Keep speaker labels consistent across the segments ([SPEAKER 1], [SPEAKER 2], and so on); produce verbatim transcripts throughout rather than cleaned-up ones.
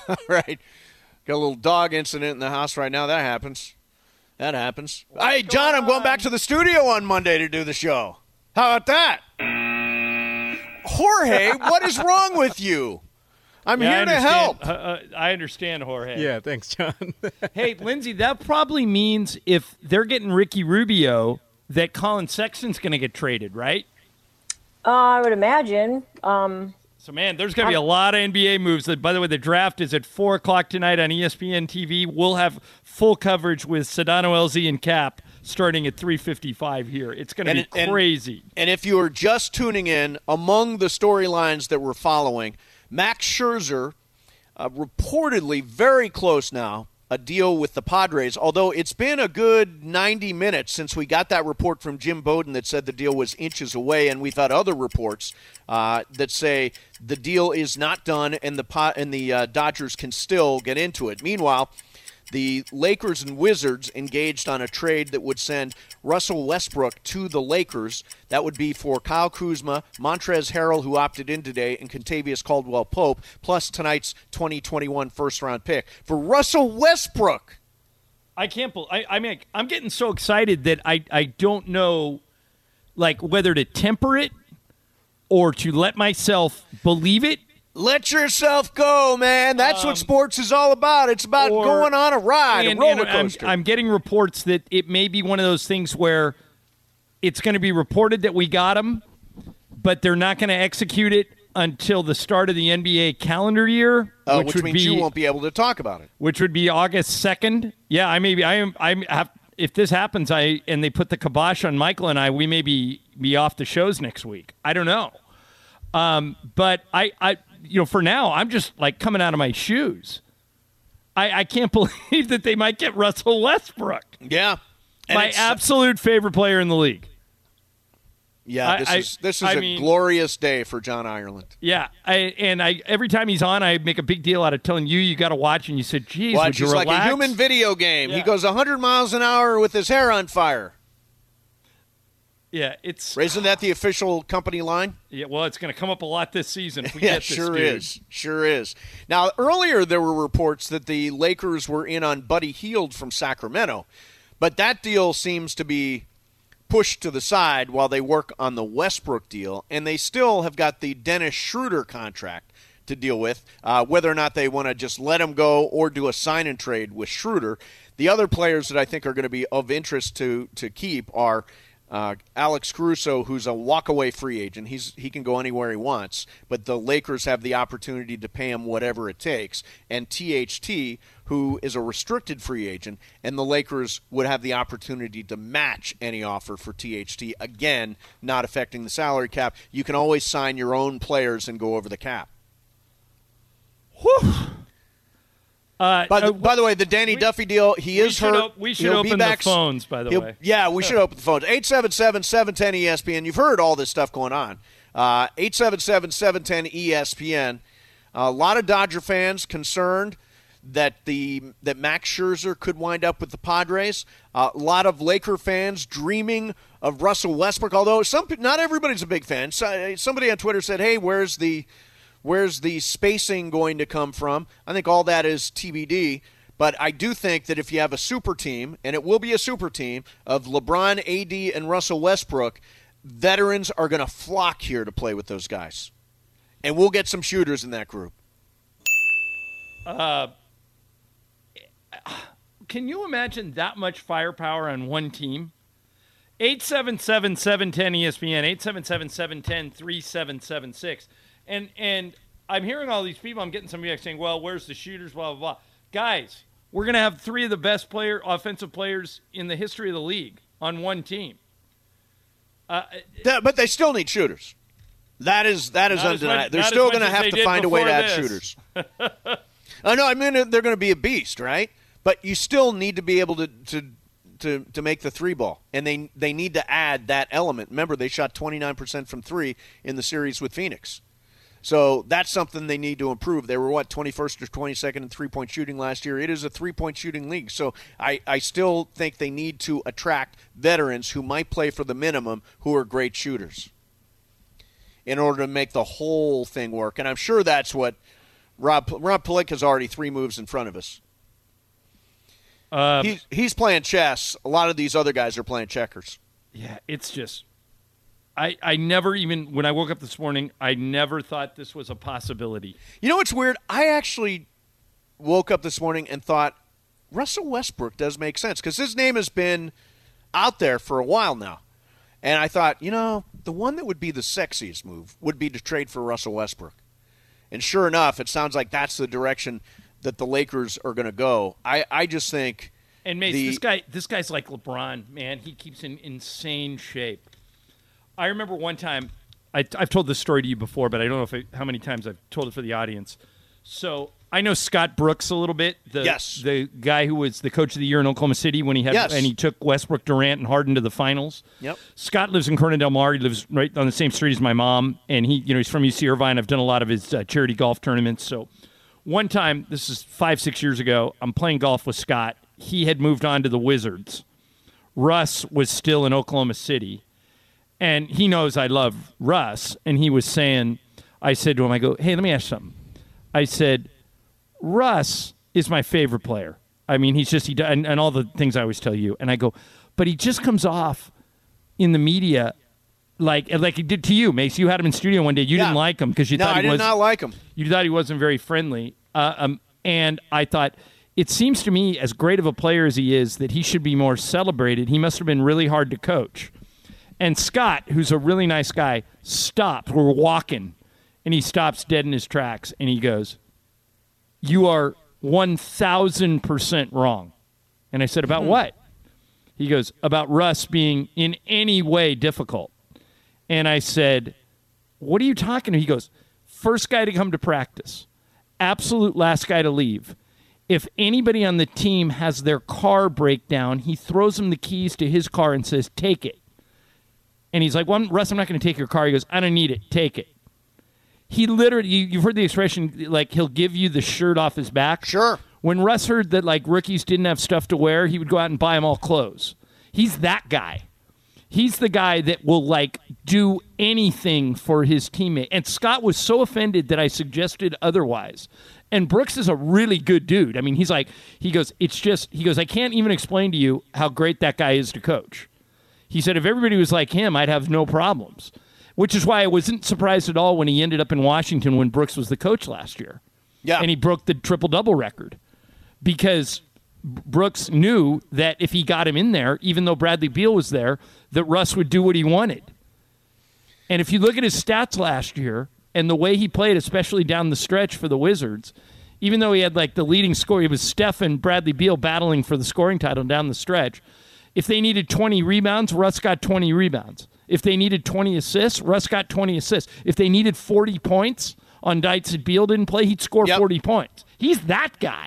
[SPEAKER 1] Right. Got a little dog incident in the house right now. That happens. That happens. What's hey, John, I'm going back to the studio on Monday to do the show. How about that? Jorge, what is wrong with you? I'm
[SPEAKER 2] yeah,
[SPEAKER 1] here to help.
[SPEAKER 2] Uh, uh, I understand, Jorge.
[SPEAKER 3] Yeah, thanks, John.
[SPEAKER 2] Hey, Lindsay, that probably means if they're getting Ricky Rubio, that Colin Sexton's going to get traded, right?
[SPEAKER 4] Uh, I would imagine. Um,
[SPEAKER 2] so, man, there's going to be a lot of N B A moves. By the way, the draft is at four o'clock tonight on E S P N T V. We'll have full coverage with Sedano, L Z, and Cap starting at three fifty-five here. It's going to be
[SPEAKER 1] and,
[SPEAKER 2] crazy.
[SPEAKER 1] And, and if you are just tuning in, among the storylines that we're following, Max Scherzer, uh, reportedly very close now, a deal with the Padres, although it's been a good ninety minutes since we got that report from Jim Bowden that said the deal was inches away, and we've had other reports uh, that say the deal is not done and the, and the uh, Dodgers can still get into it. Meanwhile, the Lakers and Wizards engaged on a trade that would send Russell Westbrook to the Lakers. That would be for Kyle Kuzma, Montrezl Harrell, who opted in today, and Kentavious Caldwell-Pope, plus tonight's twenty twenty-one first-round pick for Russell Westbrook.
[SPEAKER 2] I can't believe. I, I mean, I'm getting so excited that I, I don't know, like, whether to temper it or to let myself believe it.
[SPEAKER 1] Let yourself go, man. That's um, what sports is all about. It's about or, going on a ride, and, a roller coaster.
[SPEAKER 2] I'm, I'm getting reports that it may be one of those things where it's going to be reported that we got him, but they're not going to execute it until the start of the N B A calendar year,
[SPEAKER 1] uh,
[SPEAKER 2] which,
[SPEAKER 1] which
[SPEAKER 2] would
[SPEAKER 1] means
[SPEAKER 2] be,
[SPEAKER 1] you won't be able to talk about it.
[SPEAKER 2] Which would be August second. Yeah, I maybe I am. I have. If this happens, I and they put the kibosh on Michael and I, we may be, be off the shows next week. I don't know, um, but I. I You know, for now, I'm just, like, coming out of my shoes. I, I can't believe that they might get Russell Westbrook.
[SPEAKER 1] Yeah.
[SPEAKER 2] And my absolute favorite player in the league.
[SPEAKER 1] Yeah, this
[SPEAKER 2] I,
[SPEAKER 1] is this is
[SPEAKER 2] I
[SPEAKER 1] a
[SPEAKER 2] mean,
[SPEAKER 1] glorious day for John Ireland.
[SPEAKER 2] Yeah, I, and I every time he's on, I make a big deal out of telling you you got to watch, and you said, geez,
[SPEAKER 1] watch,
[SPEAKER 2] would you
[SPEAKER 1] it's
[SPEAKER 2] relax?
[SPEAKER 1] like a human video game.
[SPEAKER 2] Yeah.
[SPEAKER 1] He goes one hundred miles an hour with his hair on fire.
[SPEAKER 2] Yeah, it's
[SPEAKER 1] isn't that the official company line?
[SPEAKER 2] Yeah, well, it's going to come up a lot this season if we
[SPEAKER 1] yeah,
[SPEAKER 2] get this,
[SPEAKER 1] sure
[SPEAKER 2] dude.
[SPEAKER 1] is, sure is. Now, earlier there were reports that the Lakers were in on Buddy Hield from Sacramento, but that deal seems to be pushed to the side while they work on the Westbrook deal, and they still have got the Dennis Schroeder contract to deal with, uh, whether or not they want to just let him go or do a sign and trade with Schroeder. The other players that I think are going to be of interest to to keep are. Uh, Alex Caruso, who's a walk-away free agent. He's he can go anywhere he wants, but the Lakers have the opportunity to pay him whatever it takes. And T H T, who is a restricted free agent, and the Lakers would have the opportunity to match any offer for T H T, again, not affecting the salary cap. You can always sign your own players and go over the cap.
[SPEAKER 2] Whew. Uh,
[SPEAKER 1] by, the,
[SPEAKER 2] uh,
[SPEAKER 1] by the way, the Danny
[SPEAKER 2] we,
[SPEAKER 1] Duffy deal, he is
[SPEAKER 2] should
[SPEAKER 1] hurt.
[SPEAKER 2] Op- we should
[SPEAKER 1] He'll
[SPEAKER 2] open
[SPEAKER 1] back.
[SPEAKER 2] the phones, by the
[SPEAKER 1] He'll,
[SPEAKER 2] way.
[SPEAKER 1] Yeah, we should open the phones. eight seven seven, seven one zero, E S P N. You've heard all this stuff going on. Uh, eight seven seven, seven one zero, E S P N. Uh, a lot of Dodger fans concerned that the that Max Scherzer could wind up with the Padres. Uh, a lot of Laker fans dreaming of Russell Westbrook, although some not everybody's a big fan. So, somebody on Twitter said, hey, where's the where's the spacing going to come from? I think all that is T B D. But I do think that if you have a super team, and it will be a super team, of LeBron, A D, and Russell Westbrook, veterans are going to flock here to play with those guys. And we'll get some shooters in that group.
[SPEAKER 2] Uh, can you imagine that much firepower on one team? eight seven seven, seven one zero, E S P N, eight seven seven, seven one zero, three seven seven six. And, and I'm hearing all these people, I'm getting some of you saying, well, where's the shooters, blah, blah, blah. Guys, we're going to have three of the best player, offensive players in the history of the league on one team. Uh,
[SPEAKER 1] that, but they still need shooters. That is that is undeniable. They're still going to have to find a way to add shooters. I know. I mean, they're going to be a beast, right? But you still need to be able to to to, to make the three ball, and they they need to add that element. Remember, they shot twenty-nine percent from three in the series with Phoenix. So that's something they need to improve. They were, what, twenty-first or twenty-second in three-point shooting last year. It is a three-point shooting league. So I, I still think they need to attract veterans who might play for the minimum who are great shooters in order to make the whole thing work. And I'm sure that's what Rob Rob Pelinka's already three moves in front of us.
[SPEAKER 2] Uh,
[SPEAKER 1] he's he's playing chess. A lot of these other guys are playing checkers.
[SPEAKER 2] Yeah, it's just I I never even when I woke up this morning, I never thought this was a possibility.
[SPEAKER 1] You know what's weird? I actually woke up this morning and thought Russell Westbrook does make sense because his name has been out there for a while now. And I thought, you know, the one that would be the sexiest move would be to trade for Russell Westbrook. And sure enough, it sounds like that's the direction that the Lakers are going to go. I, I just think.
[SPEAKER 2] And Mace,
[SPEAKER 1] the,
[SPEAKER 2] this guy, this guy's like LeBron, man. He keeps in insane shape. I remember one time, I, I've told this story to you before, but I don't know if it, how many times I've told it for the audience. So I know Scott Brooks a little bit. The,
[SPEAKER 1] yes.
[SPEAKER 2] The guy who was the coach of the year in Oklahoma City when he had
[SPEAKER 1] yes.
[SPEAKER 2] and he took Westbrook, Durant, and Harden to the finals.
[SPEAKER 1] Yep.
[SPEAKER 2] Scott lives in Corona Del Mar. He lives right on the same street as my mom, and he, you know, he's from U C Irvine. I've done a lot of his uh, charity golf tournaments. So one time, this is five, six years ago, I'm playing golf with Scott. He had moved on to the Wizards. Russ was still in Oklahoma City, and he knows I love Russ, and he was saying, I said to him, I go, hey, let me ask you something. I said, Russ is my favorite player. I mean, he's just, he and, and all the things I always tell you. And I go, but he just comes off in the media like like he did to you, Mace. You had him in studio one day. You
[SPEAKER 1] yeah.
[SPEAKER 2] didn't like him because you
[SPEAKER 1] no,
[SPEAKER 2] thought he
[SPEAKER 1] I did
[SPEAKER 2] was,
[SPEAKER 1] not like him.
[SPEAKER 2] You thought he wasn't very friendly. Uh, um, and I thought, it seems to me, as great of a player as he is, that he should be more celebrated. He must have been really hard to coach. And Scott, who's a really nice guy, stopped. We're walking, and he stops dead in his tracks, and he goes, you are one thousand percent wrong. And I said, about mm-hmm. what? He goes, about Russ being in any way difficult. And I said, what are you talking about? He goes, first guy to come to practice, absolute last guy to leave. If anybody on the team has their car break down, he throws him the keys to his car and says, take it. And he's like, well, Russ, I'm not going to take your car. He goes, I don't need it. Take it. He literally, you, you've heard the expression, like, he'll give you the shirt off his back.
[SPEAKER 1] Sure.
[SPEAKER 2] When Russ heard that, like, rookies didn't have stuff to wear, he would go out and buy them all clothes. He's that guy. He's the guy that will, like, do anything for his teammate. And Scott was so offended that I suggested otherwise. And Brooks is a really good dude. I mean, he's like, he goes, it's just, he goes, I can't even explain to you how great that guy is to coach. He said, if everybody was like him, I'd have no problems. Which is why I wasn't surprised at all when he ended up in Washington when Brooks was the coach last year.
[SPEAKER 1] Yeah.
[SPEAKER 2] And he broke the triple-double record. Because Brooks knew that if he got him in there, even though Bradley Beal was there, that Russ would do what he wanted. And if you look at his stats last year and the way he played, especially down the stretch for the Wizards, even though he had like the leading scorer, it was Steph and Bradley Beal battling for the scoring title down the stretch. If they needed twenty rebounds, Russ got twenty rebounds. If they needed twenty assists, Russ got twenty assists. If they needed forty points on nights that Beal didn't play, he'd score yep. forty points. He's that guy.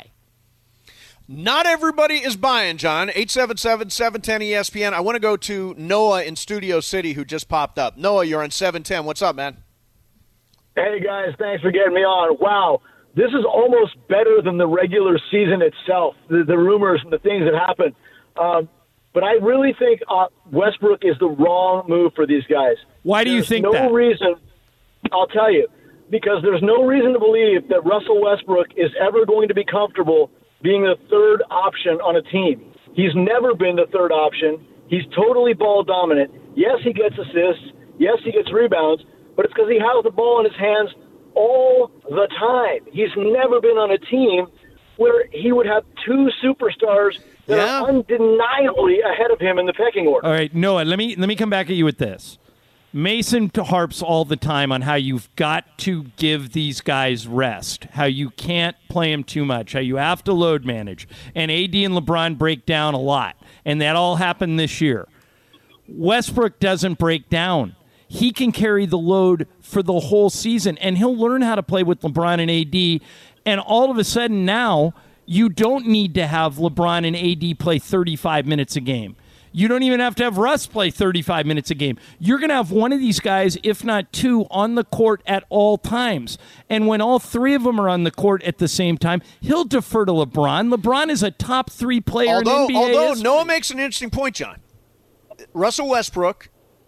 [SPEAKER 1] Not everybody is buying, John. eight seven seven, seven one zero, E S P N. I want to go to Noah in Studio City who just popped up. Noah, you're on seven ten. What's up, man?
[SPEAKER 3] Hey, guys. Thanks for getting me on. Wow. This is almost better than the regular season itself, the, the rumors and the things that happen. Um, but I really think uh, Westbrook is the wrong move for these guys.
[SPEAKER 2] Why do you
[SPEAKER 3] there's
[SPEAKER 2] think
[SPEAKER 3] no
[SPEAKER 2] that?
[SPEAKER 3] No reason. I'll tell you. Because there's no reason to believe that Russell Westbrook is ever going to be comfortable being the third option on a team. He's never been the third option. He's totally ball dominant. Yes, he gets assists. Yes, he gets rebounds. But it's because he has the ball in his hands all the time. He's never been on a team where he would have two superstars that
[SPEAKER 1] yeah.
[SPEAKER 3] are undeniably ahead of him in the pecking order.
[SPEAKER 2] All right, Noah, let me let me come back at you with this. Mason harps all the time on how you've got to give these guys rest, how you can't play them too much, how you have to load manage. And A D and LeBron break down a lot, and that all happened this year. Westbrook doesn't break down. He can carry the load for the whole season, and he'll learn how to play with LeBron and A D. And all of a sudden now, you don't need to have LeBron and A D play thirty-five minutes a game. You don't even have to have Russ play thirty-five minutes a game. You're going to have one of these guys, if not two, on the court at all times. And when all three of them are on the court at the same time, he'll defer to LeBron. LeBron is a top three player
[SPEAKER 1] although,
[SPEAKER 2] in N B A
[SPEAKER 1] Although
[SPEAKER 2] history.
[SPEAKER 1] Noah makes an interesting point, John. Russell Westbrook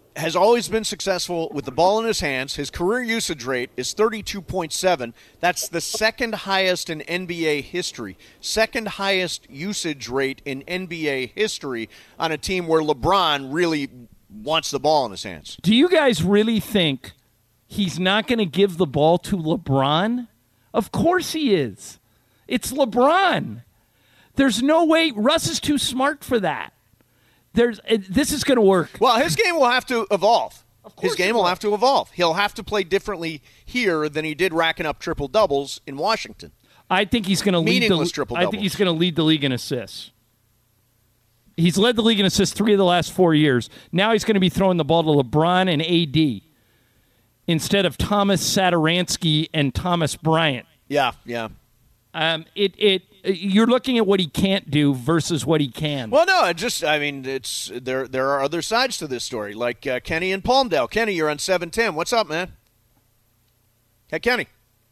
[SPEAKER 1] has always been successful with the ball in his hands. His career usage rate is thirty-two point seven. That's the second highest in N B A history. Second highest usage rate in N B A history on a team where LeBron really wants the ball in his hands.
[SPEAKER 2] Do you guys really think he's not going to give the ball to LeBron? Of course he is. It's LeBron. There's no way. Russ is too smart for that. There's this is going to work.
[SPEAKER 1] Well, his game will have to evolve.
[SPEAKER 2] Of course
[SPEAKER 1] his game will have to evolve. He'll have to play differently here than he did racking up triple doubles in Washington.
[SPEAKER 2] I think he's going to lead
[SPEAKER 1] Meaningless
[SPEAKER 2] the.
[SPEAKER 1] triple
[SPEAKER 2] I
[SPEAKER 1] doubles.
[SPEAKER 2] think he's going to lead the league in assists. He's led the league in assists three of the last four years. Now he's going to be throwing the ball to LeBron and A D instead of Thomas Satoransky and Thomas Bryant.
[SPEAKER 1] Yeah, yeah.
[SPEAKER 2] Um, it it you're looking at what he can't do versus what he can.
[SPEAKER 1] Well, no, it just I mean, it's there. There are other sides to this story, like uh, Kenny in Palmdale. Kenny, you're on seven ten. What's up, man? Hey, Kenny.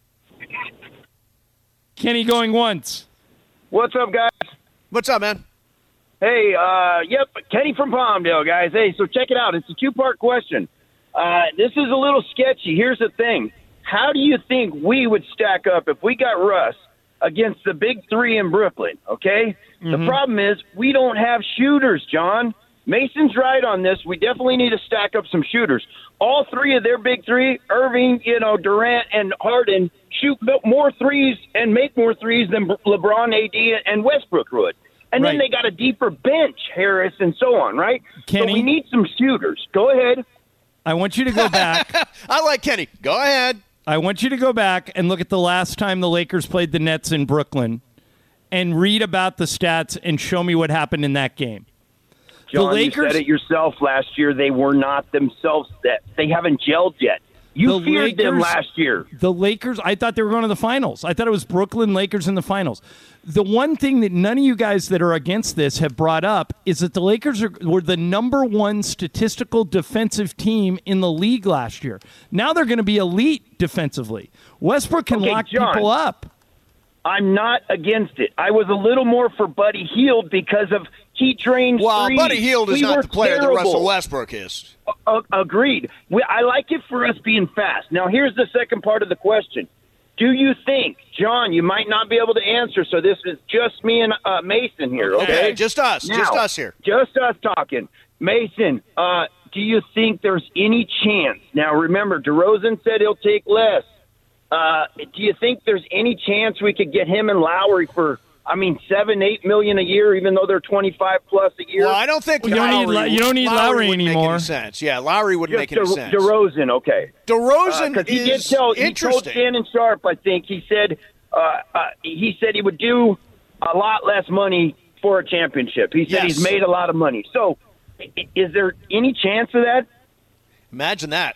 [SPEAKER 2] Kenny going once.
[SPEAKER 5] What's up, guys?
[SPEAKER 1] What's up, man?
[SPEAKER 5] Hey, uh, yep, Kenny from Palmdale, guys. Hey, so check it out. It's a two-part question. Uh, this is a little sketchy. Here's the thing. How do you think we would stack up if we got Russ against the big three in Brooklyn, okay? Mm-hmm. The problem is we don't have shooters, John. Mason's right on this. We definitely need to stack up some shooters. All three of their big three, Irving, you know, Durant, and Harden, shoot more threes and make more threes than LeBron, A D, and Westbrook would. And
[SPEAKER 2] right.
[SPEAKER 5] then they got a deeper bench, Harris, and so on, right?
[SPEAKER 2] Kenny,
[SPEAKER 5] so we need some shooters. Go ahead.
[SPEAKER 2] I want you to go back.
[SPEAKER 1] I like Kenny. Go ahead.
[SPEAKER 2] I want you to go back and look at the last time the Lakers played the Nets in Brooklyn and read about the stats and show me what happened in that game.
[SPEAKER 5] John,
[SPEAKER 2] the Lakers,
[SPEAKER 5] you said it yourself last year. They were not themselves. That they haven't gelled yet. You
[SPEAKER 2] the
[SPEAKER 5] feared
[SPEAKER 2] Lakers,
[SPEAKER 5] them last year.
[SPEAKER 2] The Lakers, I thought they were going to the finals. I thought it was Brooklyn Lakers in the finals. The one thing that none of you guys that are against this have brought up is that the Lakers are, were the number one statistical defensive team in the league last year. Now they're going to be elite defensively. Westbrook can
[SPEAKER 5] okay,
[SPEAKER 2] lock
[SPEAKER 5] John,
[SPEAKER 2] people up.
[SPEAKER 5] I'm not against it. I was a little more for Buddy Hield because of he trained.
[SPEAKER 1] Well,
[SPEAKER 5] threes.
[SPEAKER 1] Buddy Hield is
[SPEAKER 5] we
[SPEAKER 1] not the player
[SPEAKER 5] terrible.
[SPEAKER 1] that Russell Westbrook is.
[SPEAKER 5] Uh, agreed. We, I like it for us being fast. Now, here's the second part of the question. Do you think, John, you might not be able to answer, so this is just me and uh, Mason here, okay?
[SPEAKER 1] Okay, just us.
[SPEAKER 5] Now,
[SPEAKER 1] just us here.
[SPEAKER 5] Just us talking. Mason, uh, do you think there's any chance? Now, remember, DeRozan said he'll take less. Uh, do you think there's any chance we could get him and Lowry for, I mean, seven, eight million a year, even though they're twenty-five plus a year?
[SPEAKER 1] Well, I don't think
[SPEAKER 2] you don't
[SPEAKER 1] Lowry,
[SPEAKER 2] need you don't need
[SPEAKER 1] Lowry,
[SPEAKER 2] Lowry
[SPEAKER 1] wouldn't
[SPEAKER 2] anymore.
[SPEAKER 1] Make any sense. Yeah, Lowry wouldn't
[SPEAKER 5] Just
[SPEAKER 1] make any
[SPEAKER 5] De-
[SPEAKER 1] sense.
[SPEAKER 5] DeRozan, okay.
[SPEAKER 1] DeRozan
[SPEAKER 5] Because uh, he
[SPEAKER 1] is
[SPEAKER 5] did tell, he told
[SPEAKER 1] interesting.
[SPEAKER 5] Shannon Sharp, I think he said uh, uh, he said he would do a lot less money for a championship. He said
[SPEAKER 1] Yes.
[SPEAKER 5] he's made a lot of money. So, i- is there any chance of that?
[SPEAKER 1] Imagine that.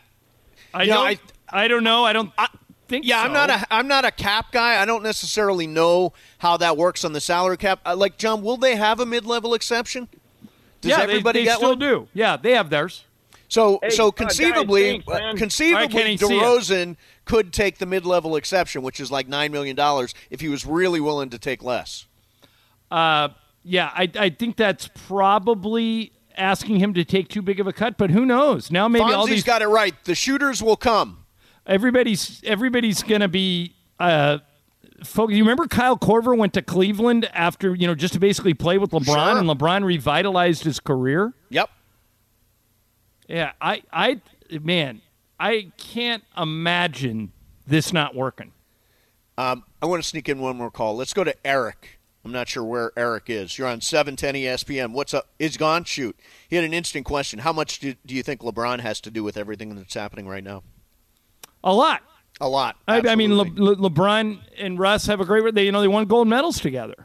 [SPEAKER 2] I
[SPEAKER 1] You know,
[SPEAKER 2] don't.
[SPEAKER 1] I-
[SPEAKER 2] I, don't know. I don't
[SPEAKER 1] I-
[SPEAKER 2] think.
[SPEAKER 1] Yeah,
[SPEAKER 2] so.
[SPEAKER 1] I'm not a I'm not a cap guy. I don't necessarily know how that works on the salary cap. Uh, like John, will they have a mid-level exception? Does
[SPEAKER 2] yeah,
[SPEAKER 1] everybody
[SPEAKER 2] they, they
[SPEAKER 1] get
[SPEAKER 2] still
[SPEAKER 1] one?
[SPEAKER 2] do. Yeah, they have theirs.
[SPEAKER 1] So
[SPEAKER 5] Hey,
[SPEAKER 1] so
[SPEAKER 5] uh, guys,
[SPEAKER 1] conceivably,
[SPEAKER 5] thanks, man.
[SPEAKER 1] uh, conceivably,
[SPEAKER 2] All right, Kenny, see ya.
[SPEAKER 1] DeRozan could take the mid-level exception, which is like nine million dollars, if he was really willing to take less.
[SPEAKER 2] Uh, yeah, I, I think that's probably asking him to take too big of a cut, but who knows? Now maybe all
[SPEAKER 1] Fonzie's
[SPEAKER 2] these
[SPEAKER 1] got it right. The shooters will come.
[SPEAKER 2] everybody's everybody's going to be. Uh, folks, you remember Kyle Korver went to Cleveland after you know just to basically play with LeBron,
[SPEAKER 1] Sure.
[SPEAKER 2] and LeBron revitalized his career.
[SPEAKER 1] Yep.
[SPEAKER 2] Yeah, I, I, man, I can't imagine this not working.
[SPEAKER 1] Um, I want to sneak in one more call. Let's go to Eric. I'm not sure where Eric is. You're on seven ten E S P N. What's up? Is gone? Shoot. He had an interesting question. How much do, do you think LeBron has to do with everything that's happening right now?
[SPEAKER 2] A lot.
[SPEAKER 1] A lot.
[SPEAKER 2] I, I mean, Le,
[SPEAKER 1] absolutely.
[SPEAKER 2] Le, LeBron and Russ have a great. They you know they won gold medals together.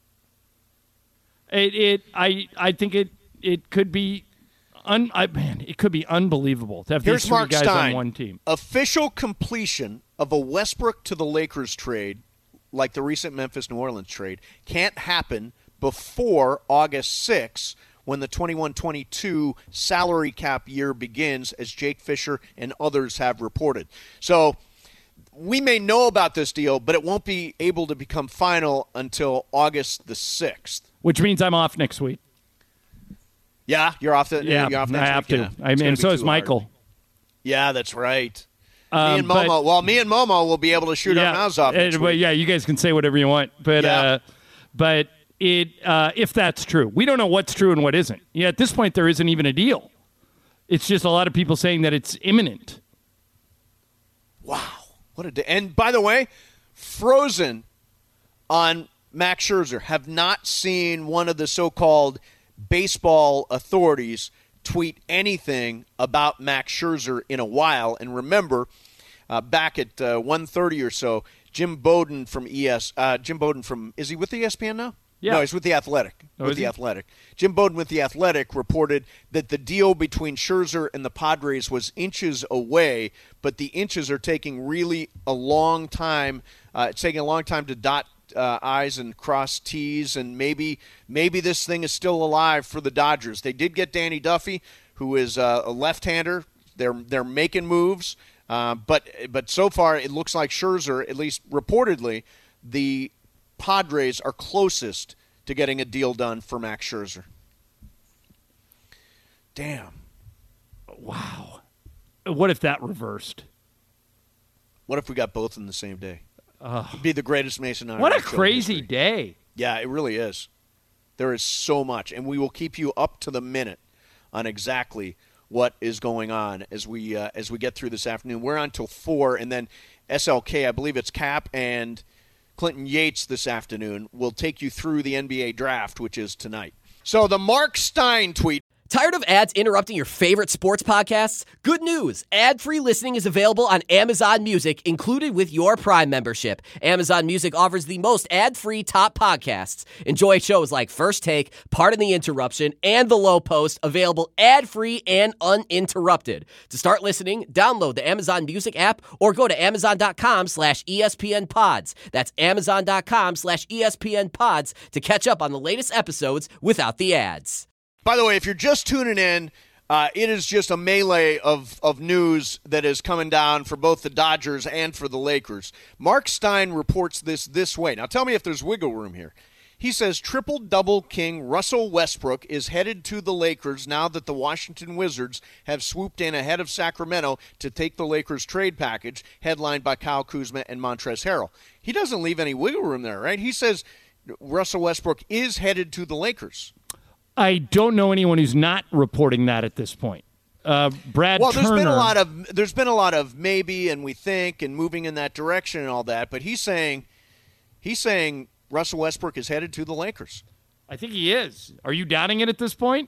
[SPEAKER 2] It, it I I think it it could be, un, I, man, it could be unbelievable to have
[SPEAKER 1] Here's
[SPEAKER 2] these three
[SPEAKER 1] Mark
[SPEAKER 2] guys
[SPEAKER 1] Stein.
[SPEAKER 2] on one team.
[SPEAKER 1] Official completion of a Westbrook to the Lakers trade, like the recent Memphis-New Orleans trade, can't happen before August sixth, when the twenty-one twenty-two salary cap year begins, as Jake Fisher and others have reported. So we may know about this deal, but it won't be able to become final until August the sixth.
[SPEAKER 2] Which means I'm off next week.
[SPEAKER 1] Yeah, you're off the.
[SPEAKER 2] Yeah,
[SPEAKER 1] you're off
[SPEAKER 2] I
[SPEAKER 1] next
[SPEAKER 2] have
[SPEAKER 1] week,
[SPEAKER 2] to.
[SPEAKER 1] yeah.
[SPEAKER 2] I
[SPEAKER 1] It's
[SPEAKER 2] mean,
[SPEAKER 1] gonna
[SPEAKER 2] and
[SPEAKER 1] be
[SPEAKER 2] so
[SPEAKER 1] too
[SPEAKER 2] is
[SPEAKER 1] hard.
[SPEAKER 2] Michael.
[SPEAKER 1] Yeah, that's right.
[SPEAKER 2] Um,
[SPEAKER 1] me and
[SPEAKER 2] but-
[SPEAKER 1] Momo. Well, me and Momo will be able to shoot
[SPEAKER 2] yeah,
[SPEAKER 1] our mouths off. Next
[SPEAKER 2] uh, well,
[SPEAKER 1] week.
[SPEAKER 2] yeah, you guys can say whatever you want, but
[SPEAKER 1] Yeah.
[SPEAKER 2] uh, but it uh, if that's true, we don't know what's true and what isn't. Yeah, at this point, there isn't even a deal. It's just a lot of people saying that it's imminent.
[SPEAKER 1] Wow, what a day! And by the way, frozen on Max Scherzer. Have not seen one of the so-called baseball authorities tweet anything about Max Scherzer in a while. And remember, uh, back at uh, one thirty or so, Jim Bowden from E S, uh, Jim Bowden from, is he with E S P N now?
[SPEAKER 2] Yeah.
[SPEAKER 1] No, he's with The Athletic.
[SPEAKER 2] Oh,
[SPEAKER 1] with
[SPEAKER 2] is
[SPEAKER 1] The
[SPEAKER 2] he?
[SPEAKER 1] Athletic. Jim Bowden with The Athletic reported that the deal between Scherzer and the Padres was inches away, but the inches are taking really a long time. Uh, it's taking a long time to dot uh, I's and cross T's, and maybe maybe this thing is still alive for the Dodgers. They did get Danny Duffy, who is uh, a left-hander. They're they're making moves, uh, but but so far it looks like Scherzer, at least reportedly, the Padres are closest to getting a deal done for Max Scherzer. Damn.
[SPEAKER 2] Wow. What if that reversed?
[SPEAKER 1] What if we got both in the same day? It'd be the greatest Mason Iron
[SPEAKER 2] What a
[SPEAKER 1] show in
[SPEAKER 2] crazy
[SPEAKER 1] history.
[SPEAKER 2] day.
[SPEAKER 1] Yeah, it really is. There is so much, and we will keep you up to the minute on exactly what is going on as we uh, as we get through this afternoon. We're on till four, and then S L K, I believe it's Cap and Clinton Yates this afternoon, will take you through the N B A draft, which is tonight. So the Mark Stein tweet.
[SPEAKER 6] Tired of ads interrupting your favorite sports podcasts? Good news. Ad-free listening is available on Amazon Music, included with your Prime membership. Amazon Music offers the most ad-free top podcasts. Enjoy shows like First Take, Pardon the Interruption, and The Low Post, available ad-free and uninterrupted. To start listening, download the Amazon Music app or go to amazon.com slash ESPN pods. That's amazon.com slash ESPN pods to catch up on the latest episodes without the ads.
[SPEAKER 1] By the way, if you're just tuning in, uh, it is just a melee of, of news that is coming down for both the Dodgers and for the Lakers. Mark Stein reports this this way. Now, tell me if there's wiggle room here. He says triple-double king Russell Westbrook is headed to the Lakers now that the Washington Wizards have swooped in ahead of Sacramento to take the Lakers trade package, headlined by Kyle Kuzma and Montrezl Harrell. He doesn't leave any wiggle room there, right? He says Russell Westbrook is headed to the Lakers.
[SPEAKER 2] I don't know anyone who's not reporting that at this point. Uh, Brad
[SPEAKER 1] Well,
[SPEAKER 2] Turner.
[SPEAKER 1] there's been a lot of there's been a lot of maybe and we think and moving in that direction and all that, but he's saying he's saying Russell Westbrook is headed to the Lakers.
[SPEAKER 2] I think he is. Are you doubting it at this point?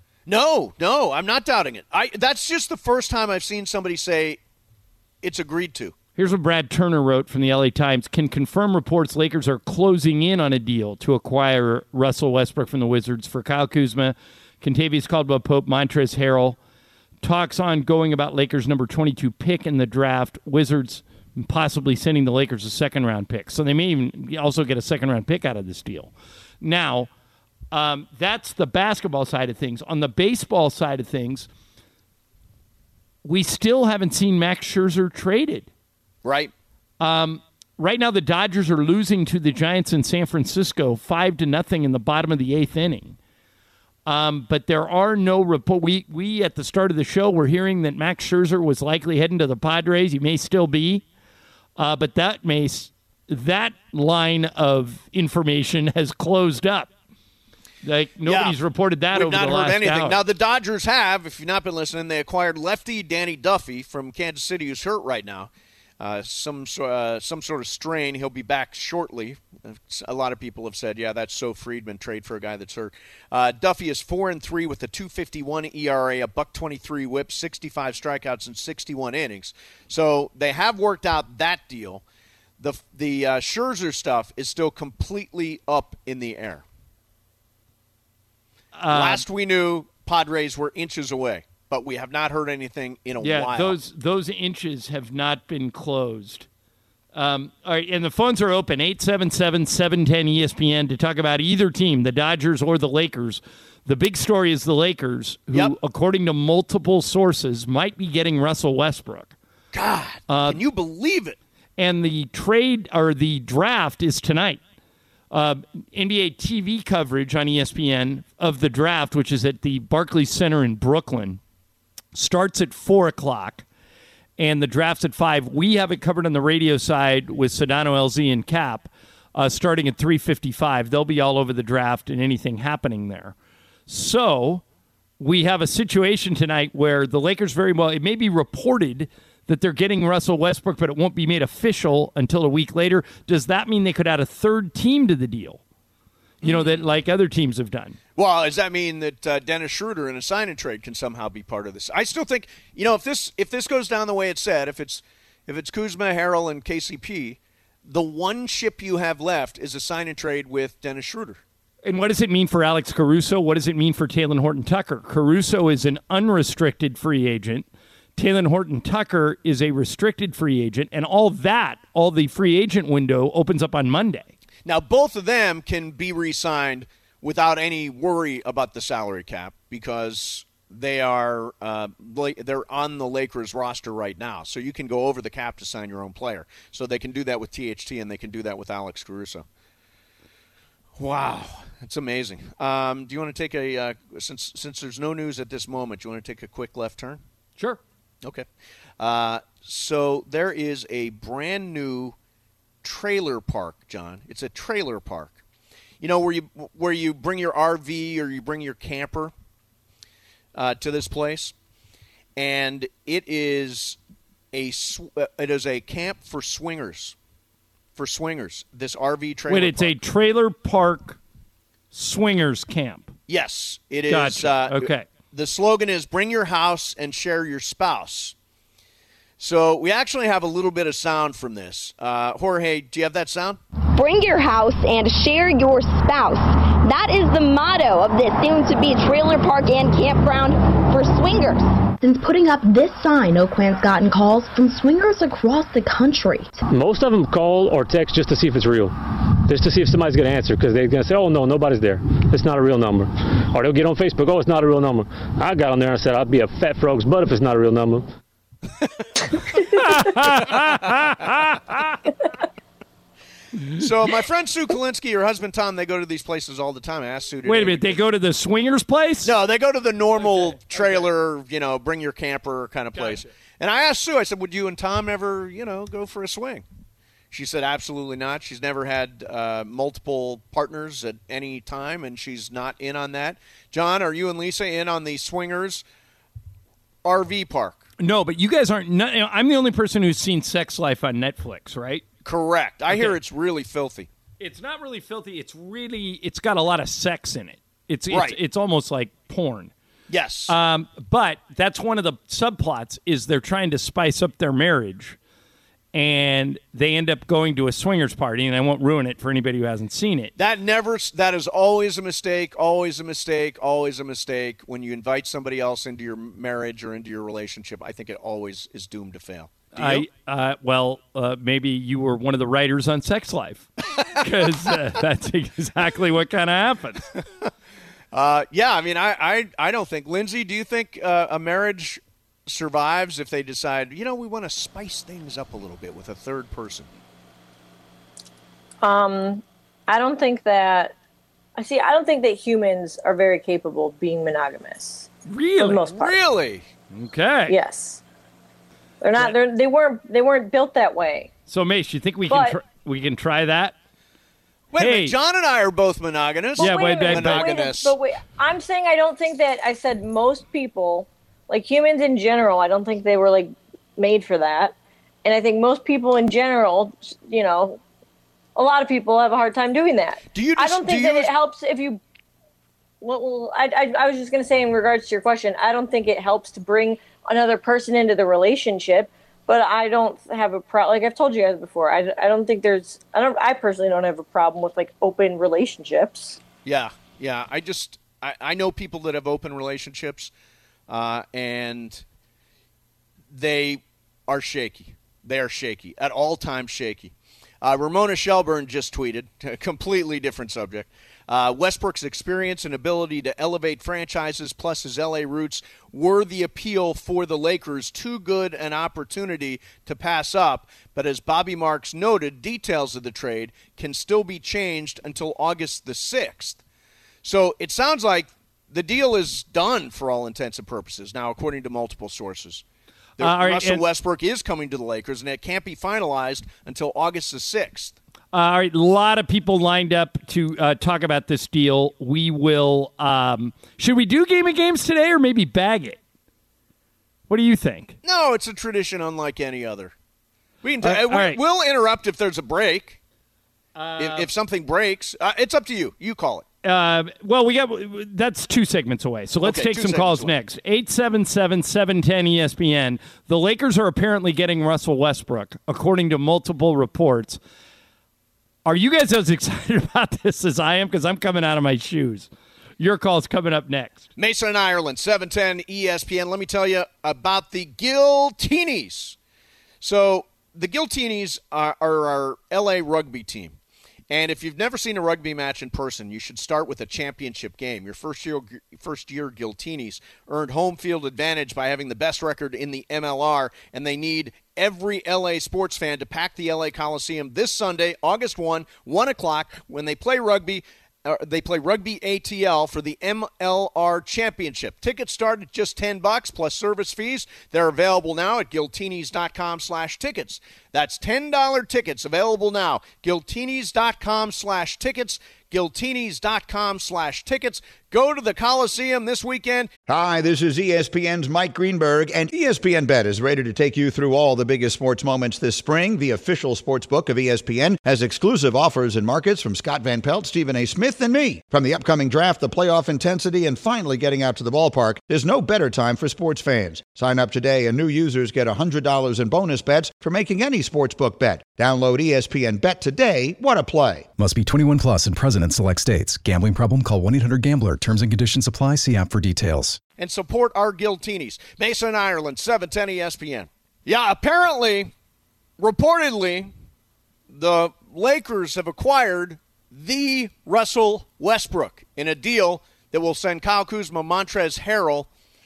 [SPEAKER 1] No, no, I'm not doubting it. I that's just the first time I've seen somebody say it's agreed to.
[SPEAKER 2] Here's what Brad Turner wrote from the L A Times. Can confirm reports Lakers are closing in on a deal to acquire Russell Westbrook from the Wizards for Kyle Kuzma, Kentavious Caldwell-Pope, Montrezl Harrell. Talks ongoing about Lakers' number twenty-two pick in the draft. Wizards possibly sending the Lakers a second-round pick. So they may even also get a second-round pick out of this deal. Now, um, that's the basketball side of things. On the baseball side of things, we still haven't seen Max Scherzer traded.
[SPEAKER 1] Right?
[SPEAKER 2] Um, right now, the Dodgers are losing to the Giants in San Francisco five to nothing in the bottom of the eighth inning. Um, but there are no report. We we at the start of the show were hearing that Max Scherzer was likely heading to the Padres. He may still be, uh, but that may that line of information has closed up. Like nobody's
[SPEAKER 1] Yeah.
[SPEAKER 2] reported that
[SPEAKER 1] We've
[SPEAKER 2] over
[SPEAKER 1] not
[SPEAKER 2] the
[SPEAKER 1] heard
[SPEAKER 2] last
[SPEAKER 1] anything.
[SPEAKER 2] hour.
[SPEAKER 1] Now the Dodgers have, if you've not been listening, they acquired lefty Danny Duffy from Kansas City, who's hurt right now. Uh, some uh, some sort of strain. He'll be back shortly. A lot of people have said, yeah, that's so Friedman trade for a guy that's hurt. Uh, Duffy is four and three with a two fifty-one E R A, a buck twenty-three whip, sixty-five strikeouts in sixty-one innings. So they have worked out that deal. The the uh, Scherzer stuff is still completely up in the air.
[SPEAKER 2] Uh,
[SPEAKER 1] Last we knew, Padres were inches away, but we have not heard anything in a
[SPEAKER 2] yeah,
[SPEAKER 1] while.
[SPEAKER 2] those those inches have not been closed. Um, all right, and the phones are open, eight seven seven, seven one zero, E S P N, to talk about either team, the Dodgers or the Lakers. The big story is the Lakers, who,
[SPEAKER 1] Yep.
[SPEAKER 2] according to multiple sources, might be getting Russell Westbrook.
[SPEAKER 1] God, can you believe it?
[SPEAKER 2] And the trade or the draft is tonight. uh, N B A T V coverage on E S P N of the draft, which is at the Barclays Center in Brooklyn, starts at four o'clock, and the draft's at five. We have it covered on the radio side with Sedano, L Z, and Cap, uh, starting at three fifty-five. They'll be all over the draft and anything happening there. So we have a situation tonight where the Lakers very well, it may be reported that they're getting Russell Westbrook, but it won't be made official until a week later. Does that mean they could add a third team to the deal? You know, that like other teams have done.
[SPEAKER 1] Well, does that mean that uh, Dennis Schroeder in a sign and trade can somehow be part of this? I still think, you know, if this if this goes down the way it's said, if it's if it's Kuzma, Harrell, and K C P, the one ship you have left is a sign and trade with Dennis Schroeder.
[SPEAKER 2] And what does it mean for Alex Caruso? What does it mean for Talen Horton-Tucker? Caruso is an unrestricted free agent. Talen Horton-Tucker is a restricted free agent. And all that, all the free agent window opens up on Monday.
[SPEAKER 1] Now, both of them can be re-signed without any worry about the salary cap because they are uh, they're on the Lakers roster right now. So you can go over the cap to sign your own player. So they can do that with T H T and they can do that with Alex Caruso. Wow, that's amazing. Um, do you want to take a uh, since since there's no news at this moment? Do you want to take a quick left turn?
[SPEAKER 2] Sure.
[SPEAKER 1] Okay. Uh, so there is a brand new trailer park, John. It's a trailer park. You know where you where you bring your R V or you bring your camper uh, to this place, and it is a sw- it is a camp for swingers. For swingers, this R V trailer.
[SPEAKER 2] Wait, it's
[SPEAKER 1] park.
[SPEAKER 2] a trailer park swingers camp.
[SPEAKER 1] Yes, it is.
[SPEAKER 2] Gotcha.
[SPEAKER 1] Uh,
[SPEAKER 2] okay.
[SPEAKER 1] The slogan is "Bring your house and share your spouse." So we actually have a little bit of sound from this. Uh, Jorge, do you have that sound?
[SPEAKER 7] Bring your house and share your spouse. That is the motto of this soon-to-be trailer park and campground for swingers.
[SPEAKER 8] Since putting up this sign, Oakland's gotten calls from swingers across the country.
[SPEAKER 9] Most of them call or text just to see if it's real, just to see if somebody's going to answer, because they're going to say, oh, no, nobody's there. It's not a real number. Or they'll get on Facebook, oh, it's not a real number. I got on there and said, I'll be a fat frog's butt if it's not a real number.
[SPEAKER 1] So my friend Sue Kalinsky, her husband Tom, they go to these places all the time. I asked Sue today.
[SPEAKER 2] Wait a minute, they go to the swingers place?
[SPEAKER 1] No, they go to the normal okay. trailer, okay. you know, bring your camper kind of place. Gotcha. And I asked Sue, I said, would you and Tom ever, you know, go for a swing? She said absolutely not. She's never had uh, multiple partners at any time, and she's not in on that. John, are you and Lisa in on the swingers R V park?
[SPEAKER 2] No, but you guys aren't. Not, you know, I'm the only person who's seen Sex Life on Netflix, right?
[SPEAKER 1] Correct. I
[SPEAKER 2] okay.
[SPEAKER 1] hear it's really filthy.
[SPEAKER 2] It's not really filthy. It's really, it's got a lot of sex in it. It's
[SPEAKER 1] right.
[SPEAKER 2] it's, it's almost like porn.
[SPEAKER 1] Yes.
[SPEAKER 2] Um, but that's one of the subplots is they're trying to spice up their marriage, and they end up going to a swingers party, and I won't ruin it for anybody who hasn't seen it.
[SPEAKER 1] That never. That is always a mistake. Always a mistake. Always a mistake. When you invite somebody else into your marriage or into your relationship, I think it always is doomed to fail.
[SPEAKER 2] I uh, well, uh, maybe you were one of the writers on Sex Life, because uh, that's exactly what kind of happened.
[SPEAKER 1] Uh, yeah, I mean, I, I, I don't think. Lindsay, do you think uh, a marriage survives if they decide, you know, we want to spice things up a little bit with a third person?
[SPEAKER 4] Um, I don't think that. I see. I don't think that humans are very capable of being monogamous.
[SPEAKER 2] Really?
[SPEAKER 4] For the most part.
[SPEAKER 1] Really?
[SPEAKER 2] Okay.
[SPEAKER 4] Yes. They're not. They're, they weren't. They weren't built that way.
[SPEAKER 2] So, Mace, you think we
[SPEAKER 4] but,
[SPEAKER 2] can tr- we can try that?
[SPEAKER 1] Wait
[SPEAKER 2] hey.
[SPEAKER 1] a minute. John and I are both monogamous.
[SPEAKER 2] Yeah,
[SPEAKER 4] wait,
[SPEAKER 2] wait, wait,
[SPEAKER 1] monogamous.
[SPEAKER 4] But wait, I'm saying I don't think that. I said most people, like humans in general, I don't think they were like made for that. And I think most people in general, you know, a lot of people have a hard time doing that.
[SPEAKER 1] Do you? Just,
[SPEAKER 4] I don't think
[SPEAKER 1] do
[SPEAKER 4] that
[SPEAKER 1] you,
[SPEAKER 4] it helps if you. Well, well I, I, I was just going to say in regards to your question, I don't think it helps to bring another person into the relationship. But I don't have a problem. Like I've told you guys before, I, I don't think there's. I don't. I personally don't have a problem with like open relationships.
[SPEAKER 1] Yeah, yeah. I just I, I know people that have open relationships, uh, and they are shaky. They are shaky at all times. Shaky. Uh, Ramona Shelburne just tweeted, a completely different subject. Uh, Westbrook's experience and ability to elevate franchises plus his L A roots were the appeal for the Lakers. Too good an opportunity to pass up. But as Bobby Marks noted, details of the trade can still be changed until August the sixth. So it sounds like the deal is done for all intents and purposes now, according to multiple sources. The, uh, right, Russell and, Westbrook is coming to the Lakers, and it can't be finalized until August the sixth.
[SPEAKER 2] Uh, all right, a lot of people lined up to uh, talk about this deal. We will um, – should we do Game of Games today or maybe bag it? What do you think?
[SPEAKER 1] No, it's a tradition unlike any other. We can t-
[SPEAKER 2] uh,
[SPEAKER 1] we,
[SPEAKER 2] right.
[SPEAKER 1] We'll interrupt if there's a break.
[SPEAKER 2] Uh,
[SPEAKER 1] if, if something breaks, uh, it's up to you. You call it.
[SPEAKER 2] Uh, well, we got that's two segments away. So let's
[SPEAKER 1] okay,
[SPEAKER 2] take some calls away. Next. eight seven seven, seven one zero, E S P N. The Lakers are apparently getting Russell Westbrook, according to multiple reports. Are you guys as excited about this as I am? Because I'm coming out of my shoes. Your call's coming up next.
[SPEAKER 1] Mason in Ireland, seven ten E S P N. Let me tell you about the Giltinis. So the Giltinis are, are our L A rugby team. And if you've never seen a rugby match in person, you should start with a championship game. Your first year, first year Giltinis earned home field advantage by having the best record in the M L R, and they need every L A sports fan to pack the L A Coliseum this Sunday, August first, one o'clock, when they play rugby. Uh, they play Rugby A T L for the M L R Championship. Tickets start at just ten bucks plus service fees. They're available now at Giltinis.com slash tickets. That's ten dollars tickets available now. Giltinis.com slash tickets. Giltinis.com slash tickets. Go to the Coliseum this weekend.
[SPEAKER 10] Hi, this is E S P N's Mike Greenberg, and E S P N Bet is ready to take you through all the biggest sports moments this spring. The official sports book of E S P N has exclusive offers and markets from Scott Van Pelt, Stephen A. Smith, and me. From the upcoming draft, the playoff intensity, and finally getting out to the ballpark, there's no better time for sports fans. Sign up today, and new users get one hundred dollars in bonus bets for making any sportsbook bet. Download E S P N Bet today. What a play.
[SPEAKER 11] Must be twenty-one plus and present in select states. Gambling problem? Call one eight hundred gambler. Terms and conditions apply. See app for details.
[SPEAKER 1] And support our Giltinis. Mason, Ireland, seven ten E S P N. Yeah, apparently, reportedly, the Lakers have acquired the Russell Westbrook in a deal that will send Kyle Kuzma, Montrezl Harrell,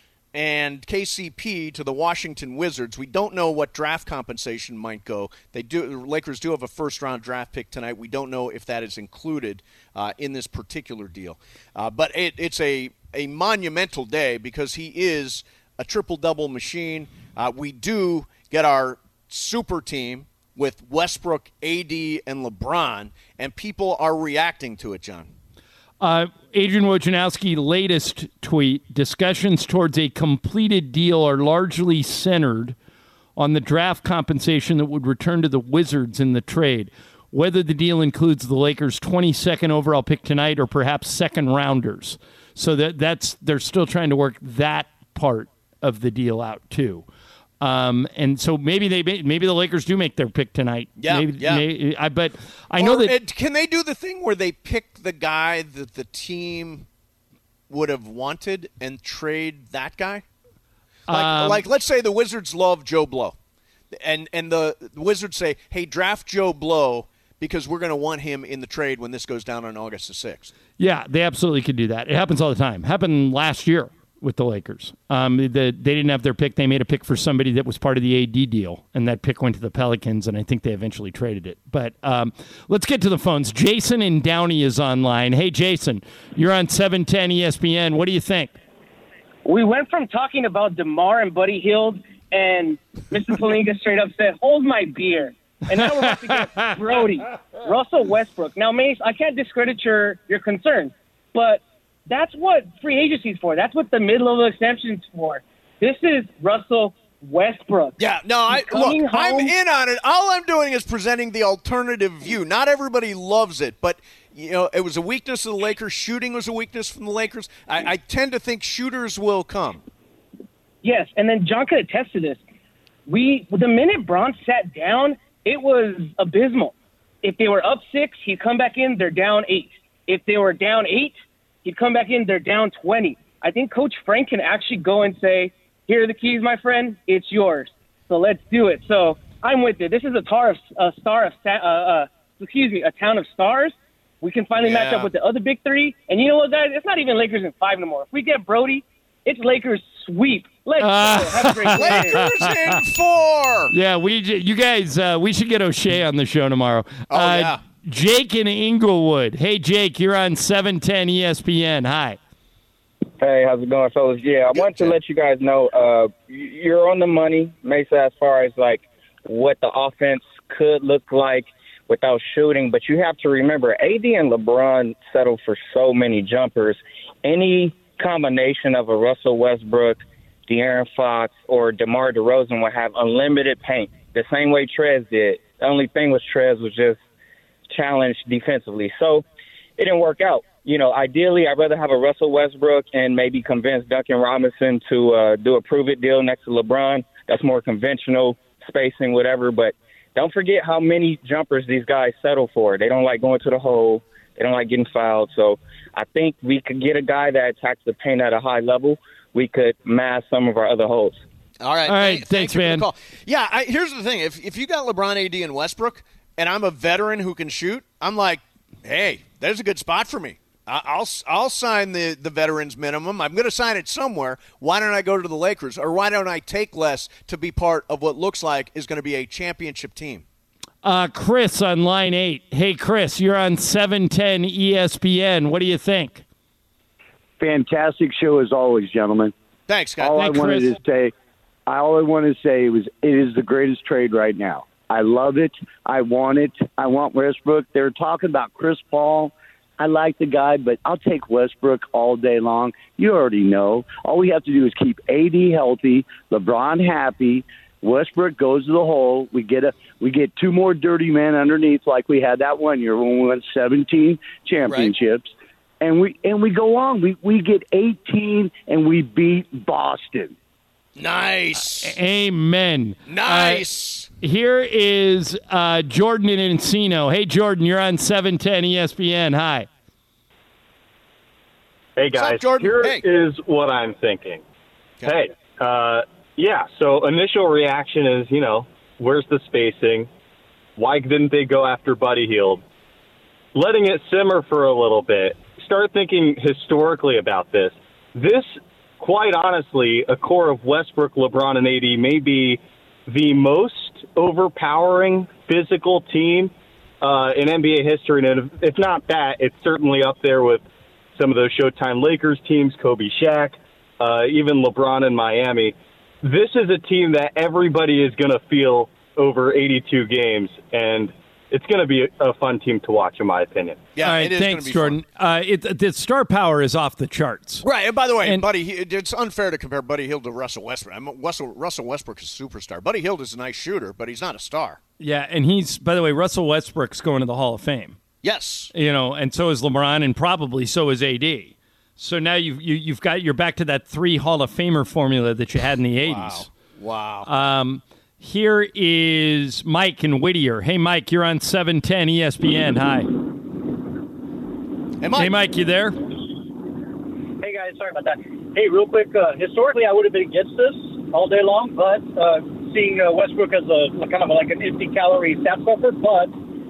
[SPEAKER 1] and K C P to the Washington Wizards. We don't know what draft compensation might go. They do. The Lakers do have a first-round draft pick tonight. We don't know if that is included uh, in this particular deal. Uh, but it, it's a, a monumental day because he is a triple-double machine. Uh, we do get our super team with Westbrook, A D, and LeBron, and people are reacting to it, John.
[SPEAKER 2] Uh, Adrian Wojnarowski, latest tweet, discussions towards a completed deal are largely centered on the draft compensation that would return to the Wizards in the trade. Whether the deal includes the Lakers' twenty-second overall pick tonight or perhaps second rounders. So that that's they're still trying to work that part of the deal out too. Um, and so maybe they maybe the Lakers do make their pick tonight.
[SPEAKER 1] Yeah,
[SPEAKER 2] maybe,
[SPEAKER 1] yeah.
[SPEAKER 2] Maybe, I but I
[SPEAKER 1] or
[SPEAKER 2] know that
[SPEAKER 1] it, can they do the thing where they pick the guy that the team would have wanted and trade that guy? Like,
[SPEAKER 2] um,
[SPEAKER 1] like let's say the Wizards love Joe Blow, and and the, the Wizards say, "Hey, draft Joe Blow because we're going to want him in the trade when this goes down on August the sixth."
[SPEAKER 2] Yeah, they absolutely could do that. It happens all the time. Happened last year with the Lakers. Um, the, they didn't have their pick. They made a pick for somebody that was part of the A D deal, and that pick went to the Pelicans, and I think they eventually traded it. But um, let's get to the phones. Jason in Downey is online. Hey, Jason, you're on seven ten E S P N. What do you think?
[SPEAKER 12] We went from talking about DeMar and Buddy Hield, and Mister Palinga straight up said, hold my beer. And now we're about to get Brody, Russell Westbrook. Now, Mace, I can't discredit your, your concerns, but that's what free agency is for. That's what the mid-level extension is for. This is Russell Westbrook.
[SPEAKER 1] Yeah, no, I look,
[SPEAKER 12] home.
[SPEAKER 1] I'm in on it. All I'm doing is presenting the alternative view. Not everybody loves it, but you know, it was a weakness of the Lakers. Shooting was a weakness from the Lakers. I, I tend to think shooters will come.
[SPEAKER 12] Yes, and then John could attest to this. We the minute Bron sat down, it was abysmal. If they were up six, he'd come back in, they're down eight. If they were down eight, he'd come back in, they're down twenty. I think Coach Frank can actually go and say, here are the keys, my friend. It's yours. So let's do it. So I'm with it. This is a tar of a star of uh, uh, excuse me, a town of stars. We can finally
[SPEAKER 1] Yeah.
[SPEAKER 12] match up with the other big three. And you know what, guys? It's not even Lakers in five no more. If we get Brody, it's Lakers sweep. Let's
[SPEAKER 2] Uh,
[SPEAKER 12] go. Have a great day.
[SPEAKER 1] Lakers in four.
[SPEAKER 2] Yeah, we j- you guys, uh, we should get O'Shea on the show tomorrow.
[SPEAKER 1] Oh,
[SPEAKER 2] uh,
[SPEAKER 1] yeah.
[SPEAKER 2] Jake in Inglewood. Hey, Jake, you're on seven ten E S P N. Hi.
[SPEAKER 13] Hey, how's it going, fellas? Yeah, I wanted to let you guys know uh, you're on the money, Mesa, as far as like what the offense could look like without shooting. But you have to remember, A D and LeBron settled for so many jumpers. Any combination of a Russell Westbrook, De'Aaron Fox, or DeMar DeRozan would have unlimited paint, the same way Trez did. The only thing with Trez was just challenged defensively. So it didn't work out. You know, ideally, I'd rather have a Russell Westbrook and maybe convince Duncan Robinson to uh, do a prove-it deal next to LeBron. That's more conventional spacing, whatever. But don't forget how many jumpers these guys settle for. They don't like going to the hole. They don't like getting fouled. So I think we could get a guy that attacks the paint at a high level. We could mask some of our other holes.
[SPEAKER 1] All right.
[SPEAKER 2] All right,
[SPEAKER 1] Thank-
[SPEAKER 2] thanks,
[SPEAKER 1] thank you for the
[SPEAKER 2] man.
[SPEAKER 1] call. Yeah, I, here's the thing. If if you got LeBron, A D, and Westbrook, and I'm a veteran who can shoot, I'm like, hey, there's a good spot for me. I- I'll I'll sign the, the veterans minimum. I'm going to sign it somewhere. Why don't I go to the Lakers? Or why don't I take less to be part of what looks like is going to be a championship team?
[SPEAKER 2] Uh, Chris on line eight. Hey, Chris, you're on seven ten E S P N. What do you think?
[SPEAKER 14] Fantastic show as always, gentlemen.
[SPEAKER 1] Thanks, Scott.
[SPEAKER 14] All
[SPEAKER 2] Thanks,
[SPEAKER 14] I wanted
[SPEAKER 2] Chris.
[SPEAKER 14] to say, all I want to say was it is the greatest trade right now. I love it. I want it. I want Westbrook. They're talking about Chris Paul. I like the guy, but I'll take Westbrook all day long. You already know. All we have to do is keep A D healthy, LeBron happy. Westbrook goes to the hole. We get a we get two more dirty men underneath, like we had that one year when we won seventeen championships, right. and we and we go on. We we get eighteen and we beat Boston.
[SPEAKER 1] Nice.
[SPEAKER 2] Amen.
[SPEAKER 1] Nice.
[SPEAKER 2] Uh, here is uh, Jordan in Encino. Hey, Jordan, you're on seven ten E S P N. Hi.
[SPEAKER 15] Hey, guys.
[SPEAKER 1] What's up, Jordan?
[SPEAKER 15] Here
[SPEAKER 1] Hey.
[SPEAKER 15] is what I'm thinking.
[SPEAKER 1] Okay.
[SPEAKER 15] Hey, uh, yeah, so initial reaction is, you know, where's the spacing? Why didn't they go after Buddy Hield? Letting it simmer for a little bit. Start thinking historically about this. This, quite honestly, a core of Westbrook, LeBron, and A D may be the most overpowering physical team uh, in N B A history. And if not that, it's certainly up there with some of those Showtime Lakers teams, Kobe, Shaq, uh, even LeBron in Miami. This is a team that everybody is going to feel over eighty-two games, and it's going to be a, a fun team to watch, in my opinion.
[SPEAKER 1] Yeah,
[SPEAKER 2] All right,
[SPEAKER 1] it is
[SPEAKER 2] thanks,
[SPEAKER 1] gonna be
[SPEAKER 2] Jordan. Uh, it, the star power is off the charts.
[SPEAKER 1] Right, and by the way,
[SPEAKER 2] And-
[SPEAKER 1] Buddy, it's unfair to compare Buddy Hield to Russell Westbrook. I mean, Russell, Russell Westbrook is a superstar. Buddy Hield is a nice shooter, but he's not a star.
[SPEAKER 2] Yeah, and he's, by the way, Russell Westbrook's going to the Hall of Fame.
[SPEAKER 1] Yes.
[SPEAKER 2] You know, and so is LeBron, and probably so is A D. So now you've you, you've got you're back to that three Hall of Famer formula that you had in the eighties.
[SPEAKER 1] Wow.
[SPEAKER 2] Um, here is Mike in Whittier. Hey, Mike, you're on seven ten E S P N. Hi.
[SPEAKER 1] Hey, Mike.
[SPEAKER 2] Hey, Mike, you there?
[SPEAKER 16] Hey, guys, sorry about that. Hey, real quick, uh, historically, I would have been against this all day long, but uh, seeing uh, Westbrook as a kind of like an empty-calorie stat stuffer, but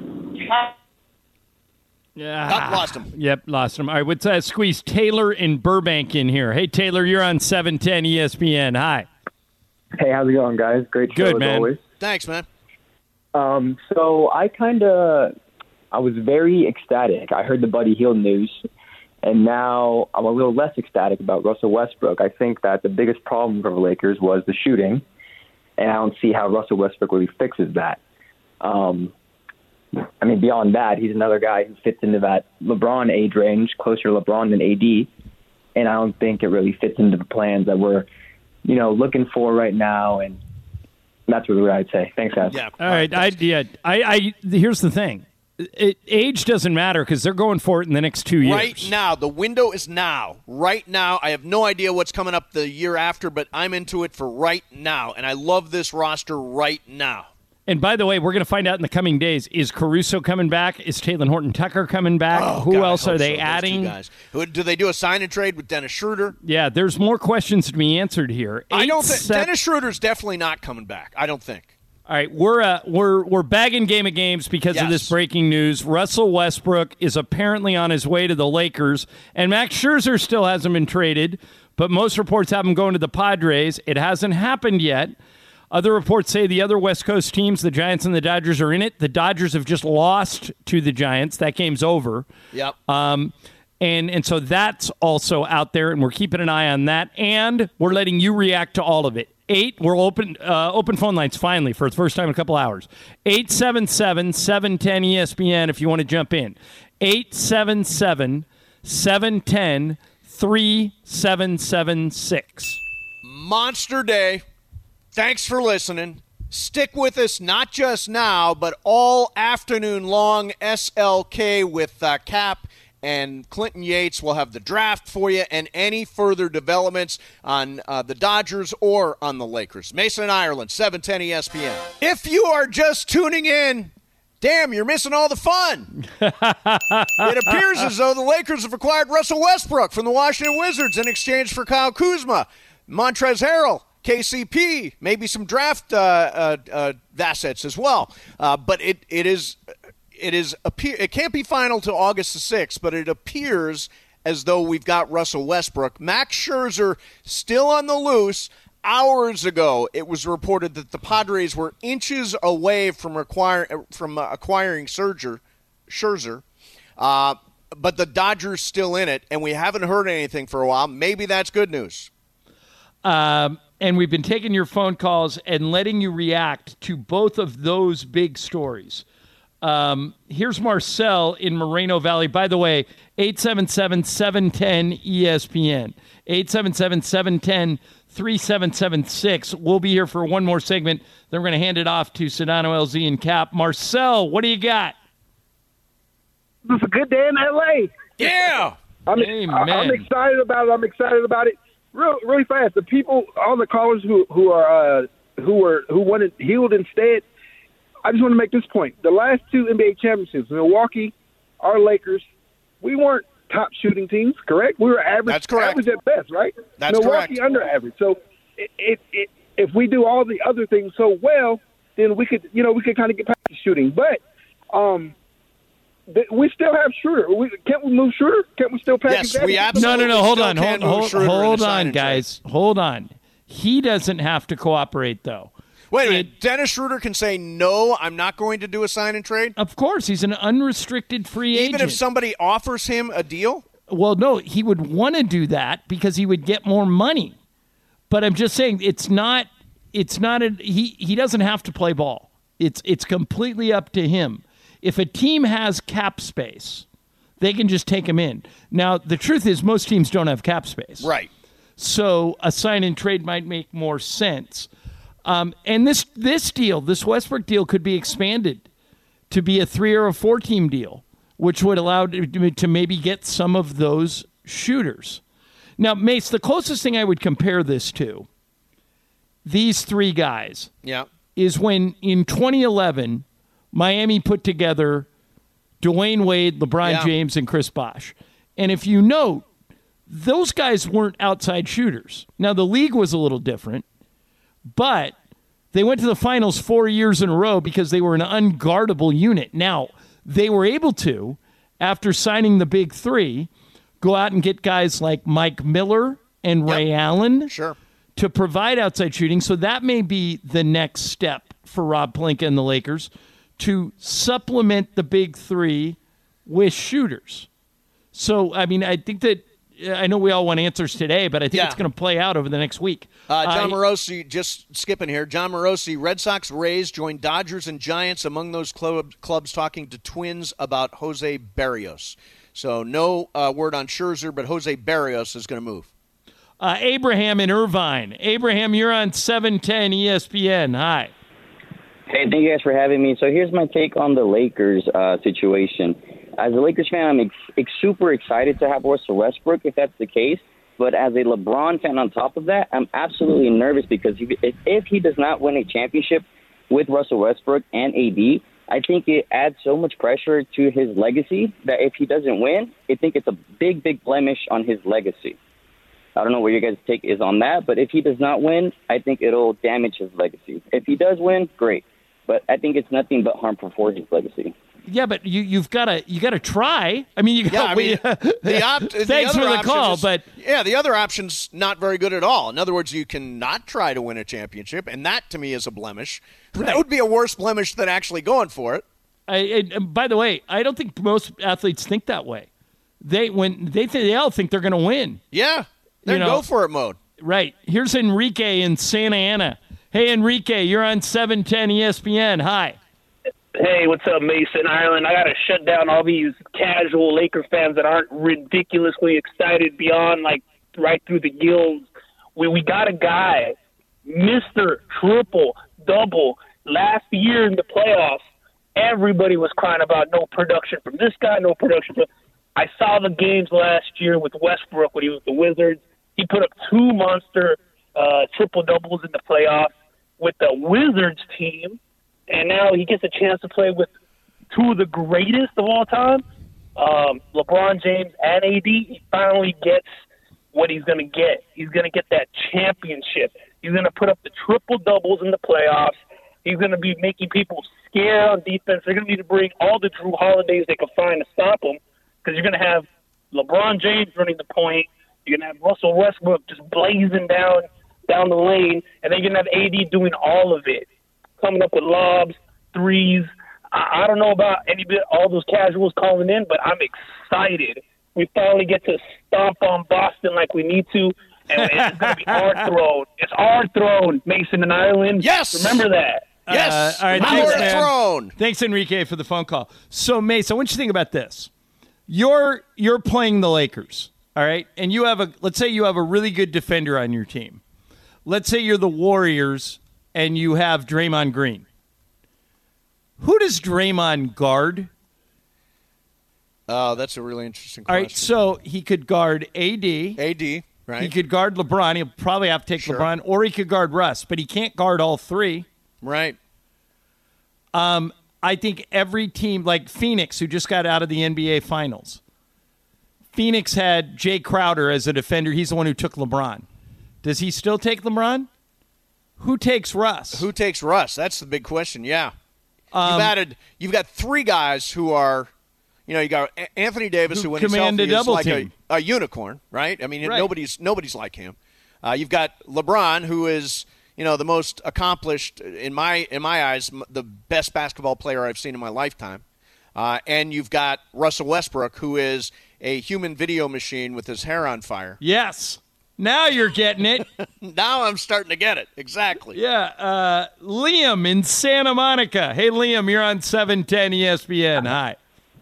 [SPEAKER 2] Yeah.
[SPEAKER 1] Got- lost him.
[SPEAKER 2] Yep, lost him. All right, let's uh, squeeze Taylor in Burbank in here. Hey, Taylor, you're on seven ten E S P N. Hi.
[SPEAKER 17] Hey, how's it going, guys? Great show
[SPEAKER 2] Good,
[SPEAKER 17] as
[SPEAKER 2] man.
[SPEAKER 17] always.
[SPEAKER 1] Thanks, man.
[SPEAKER 17] Um, so I kind of, I was very ecstatic. I heard the Buddy Hield news, and now I'm a little less ecstatic about Russell Westbrook. I think that the biggest problem for the Lakers was the shooting, and I don't see how Russell Westbrook really fixes that. Um, I mean, beyond that, he's another guy who fits into that LeBron age range, closer to LeBron than A D, and I don't think it really fits into the plans that we're, you know, looking for right now, and that's really what I'd say. Thanks, guys.
[SPEAKER 1] Yeah.
[SPEAKER 2] All right. I, yeah, I, I, here's the thing. It, age doesn't matter because they're going for it in the next two years.
[SPEAKER 1] Right now. The window is now. Right now. I have no idea what's coming up the year after, but I'm into it for right now, and I love this roster right now.
[SPEAKER 2] And by the way, we're going to find out in the coming days, is Caruso coming back? Is Taylor Horton-Tucker coming back?
[SPEAKER 1] Oh,
[SPEAKER 2] Who
[SPEAKER 1] God, I
[SPEAKER 2] else
[SPEAKER 1] hope
[SPEAKER 2] are they
[SPEAKER 1] so. Those two
[SPEAKER 2] adding?
[SPEAKER 1] guys. Who- Do they do a sign and trade with Dennis Schroeder?
[SPEAKER 2] Yeah, there's more questions to be answered here.
[SPEAKER 1] I don't
[SPEAKER 2] Eight
[SPEAKER 1] think
[SPEAKER 2] sec-
[SPEAKER 1] Dennis Schroeder's definitely not coming back. I don't think.
[SPEAKER 2] All right, we're uh, we're we're bagging Game of Games because
[SPEAKER 1] Yes.
[SPEAKER 2] of this breaking news. Russell Westbrook is apparently on his way to the Lakers, and Max Scherzer still hasn't been traded, but most reports have him going to the Padres. It hasn't happened yet. Other reports say the other West Coast teams, the Giants and the Dodgers, are in it. The Dodgers have just lost to the Giants. That game's over.
[SPEAKER 1] Yep.
[SPEAKER 2] Um, and and so that's also out there, and we're keeping an eye on that, and we're letting you react to all of it. Eight, we're open uh, open phone lines finally for the first time in a couple hours. eight seven seven, seven one zero, E S P N if you want to jump in. eight seven seven, seven one zero, three seven seven six.
[SPEAKER 1] Monster day. Thanks for listening. Stick with us not just now, but all afternoon long. S L K with uh, Cap and Clinton Yates will have the draft for you and any further developments on uh, the Dodgers or on the Lakers. Mason and Ireland, seven ten E S P N. If you are just tuning in, damn, you're missing all the fun. It appears as though the Lakers have acquired Russell Westbrook from the Washington Wizards in exchange for Kyle Kuzma, Montrezl Harrell, K C P, maybe some draft uh, uh, uh, assets as well. Uh, but it it is... It is appear it can't be final till August the sixth, but it appears as though we've got Russell Westbrook. Max Scherzer still on the loose. Hours ago, it was reported that the Padres were inches away from require, from uh, acquiring Scherzer, Scherzer, uh, but the Dodgers still in it, and we haven't heard anything for a while. Maybe that's good news.
[SPEAKER 2] Um, and we've been taking your phone calls and letting you react to both of those big stories. Um, here's Marcel in Moreno Valley. By the way, eight seven seven, seven one zero, E S P N. eight seven seven, seven one zero, three seven seven six. We'll be here for one more segment. Then we're going to hand it off to Sedano, L Z, and Cap. Marcel, what do you got?
[SPEAKER 18] It's a good day in L A.
[SPEAKER 1] Yeah.
[SPEAKER 18] I'm,
[SPEAKER 2] Amen.
[SPEAKER 18] I'm excited about it. I'm excited about it. Real, really fast. The people, all the callers who who are uh, who were who wanted Hield instead. I just want to make this point. The last two N B A championships, Milwaukee, our Lakers, we weren't top shooting teams, correct? We were average.
[SPEAKER 1] That's correct.
[SPEAKER 18] Average at best, right?
[SPEAKER 1] That's
[SPEAKER 18] Milwaukee
[SPEAKER 1] correct.
[SPEAKER 18] under average. So it, it, it, if we do all the other things so well, then we could, you know, we could kind of get past the shooting. But um, th- we still have Schroeder. We, can't we move Schroeder? Can't we still package
[SPEAKER 1] Yes,
[SPEAKER 18] that?
[SPEAKER 1] we absolutely
[SPEAKER 2] No, no, no. Hold
[SPEAKER 1] still
[SPEAKER 2] on.
[SPEAKER 1] can
[SPEAKER 2] Hold,
[SPEAKER 1] move
[SPEAKER 2] hold,
[SPEAKER 1] Schroeder in
[SPEAKER 2] hold
[SPEAKER 1] a sign
[SPEAKER 2] on,
[SPEAKER 1] and trade.
[SPEAKER 2] guys. Hold on. He doesn't have to cooperate, though.
[SPEAKER 1] Wait a minute. Dennis Schroeder can say, no, I'm not going to do a sign and trade?
[SPEAKER 2] Of course. He's an unrestricted free
[SPEAKER 1] Even
[SPEAKER 2] agent.
[SPEAKER 1] if somebody offers him a deal?
[SPEAKER 2] Well, no, he would want to do that because he would get more money. But I'm just saying it's not it's not a he he doesn't have to play ball. It's it's completely up to him. If a team has cap space, they can just take him in. Now, the truth is most teams don't have cap space.
[SPEAKER 1] Right.
[SPEAKER 2] So a sign and trade might make more sense. Um, and this this deal, this Westbrook deal could be expanded to be a three or a four team deal, which would allow to, to maybe get some of those shooters. Now, Mace, the closest thing I would compare this to, these three guys,
[SPEAKER 1] Yeah.
[SPEAKER 2] is when in twenty eleven, Miami put together Dwayne Wade, LeBron
[SPEAKER 1] Yeah.
[SPEAKER 2] James, and Chris Bosh. And if you note, those guys weren't outside shooters. Now, the league was a little different, but they went to the finals four years in a row because they were an unguardable unit. Now, they were able to, after signing the big three, go out and get guys like Mike Miller and Ray Allen
[SPEAKER 1] sure.
[SPEAKER 2] to provide outside shooting. So that may be the next step for Rob Pelinka and the Lakers to supplement the big three with shooters. So, I mean, I think that I know we all want answers today, but I think
[SPEAKER 1] Yeah.
[SPEAKER 2] it's going to play out over the next week.
[SPEAKER 1] Uh, John
[SPEAKER 2] I-
[SPEAKER 1] Morosi, just skipping here. John Morosi, Red Sox, Rays joined Dodgers and Giants among those club, clubs talking to Twins about Jose Barrios. So no uh, word on Scherzer, but Jose Barrios is going to move.
[SPEAKER 2] Uh, Abraham in Irvine. Abraham, you're on seven ten E S P N. Hi.
[SPEAKER 19] Hey, thank you guys for having me. So here's my take on the Lakers uh, situation. As a Lakers fan, I'm ex- ex- super excited to have Russell Westbrook, if that's the case. But as a LeBron fan on top of that, I'm absolutely nervous because if, if, if he does not win a championship with Russell Westbrook and A D, I think it adds so much pressure to his legacy that if he doesn't win, I think it's a big, big blemish on his legacy. I don't know what your guys' take is on that, but if he does not win, I think it'll damage his legacy. If he does win, great. but I think it's nothing but harmful for his legacy.
[SPEAKER 2] Yeah, but you you've got to you got to try. I mean, you got.
[SPEAKER 1] Yeah, I mean, the op- the
[SPEAKER 2] Thanks
[SPEAKER 1] other
[SPEAKER 2] for the
[SPEAKER 1] option
[SPEAKER 2] call,
[SPEAKER 1] is-
[SPEAKER 2] but
[SPEAKER 1] yeah, the other option's not very good at all. In other words, you cannot try to win a championship, and that to me is a blemish. That would be a worse blemish than actually going for it.
[SPEAKER 2] I, and by the way, I don't think most athletes think that way. They when they think they all think they're going to win.
[SPEAKER 1] Yeah, they're
[SPEAKER 2] You know,
[SPEAKER 1] go for it mode.
[SPEAKER 2] Right. Here's Enrique in Santa Ana. Hey, Enrique, you're on seven ten E S P N. Hi.
[SPEAKER 20] Hey, what's up, Mason, Ireland? I got to shut down all these casual Laker fans that aren't ridiculously excited beyond, like, right through the gills. We, we got a guy, Mister Triple Double, last year in the playoffs. Everybody was crying about no production from this guy, no production from I saw the games last year with Westbrook when he was with the Wizards. He put up two monster uh, triple-doubles in the playoffs with the Wizards team. And now he gets a chance to play with two of the greatest of all time, um, LeBron James and A D. He finally gets what he's going to get. He's going to get that championship. He's going to put up the triple-doubles in the playoffs. He's going to be making people scared on defense. They're going to need to bring all the Drew Holidays they can find to stop him because you're going to have LeBron James running the point. You're going to have Russell Westbrook just blazing down down the lane, and then you're going to have A D doing all of it. Coming up with lobs, threes. I, I don't know about any bit all those casuals calling in, but I'm excited. We finally get to stomp on Boston like we need to, and it's going to be our throne. It's our throne, Mason and Ireland.
[SPEAKER 1] Yes,
[SPEAKER 20] remember that.
[SPEAKER 2] Uh, all right,
[SPEAKER 1] Our
[SPEAKER 2] thanks, man.
[SPEAKER 1] throne.
[SPEAKER 2] Thanks, Enrique, for the phone call. So, Mace, I want you to think about this. You're you're playing the Lakers, all right, and you have a let's say you have a really good defender on your team. Let's say you're the Warriors and you have Draymond Green. Who does Draymond guard?
[SPEAKER 1] Oh, that's a really interesting
[SPEAKER 2] All
[SPEAKER 1] question.
[SPEAKER 2] right, so he could guard A D.
[SPEAKER 1] A D, right.
[SPEAKER 2] He could guard LeBron. He'll probably have to take
[SPEAKER 1] Sure.
[SPEAKER 2] LeBron, or he could guard Russ, but he can't guard all three.
[SPEAKER 1] Right.
[SPEAKER 2] Um, I think every team, like Phoenix, who just got out of the N B A Finals, Phoenix had Jay Crowder as a defender. He's the one who took LeBron. Does he still take LeBron? Who takes Russ?
[SPEAKER 1] Who takes Russ? That's the big question. Yeah,
[SPEAKER 2] Um,
[SPEAKER 1] you've added. You've got three guys who are, you know, you got A- Anthony Davis,
[SPEAKER 2] Who
[SPEAKER 1] who when he's
[SPEAKER 2] command a
[SPEAKER 1] healthy is
[SPEAKER 2] double
[SPEAKER 1] like a,
[SPEAKER 2] team.
[SPEAKER 1] a unicorn, right? I mean,
[SPEAKER 2] Right.
[SPEAKER 1] nobody's nobody's like him. Uh, you've got LeBron, who is, you know, the most accomplished in my in my eyes, m- the best basketball player I've seen in my lifetime. Uh, and you've got Russell Westbrook, who is a human video machine with his hair on fire.
[SPEAKER 2] Yes. Now you're getting it.
[SPEAKER 1] Now I'm starting to get it. Exactly.
[SPEAKER 2] Yeah. Uh, Liam in Santa Monica. Hey, Liam, you're on seven ten E S P N. Hi.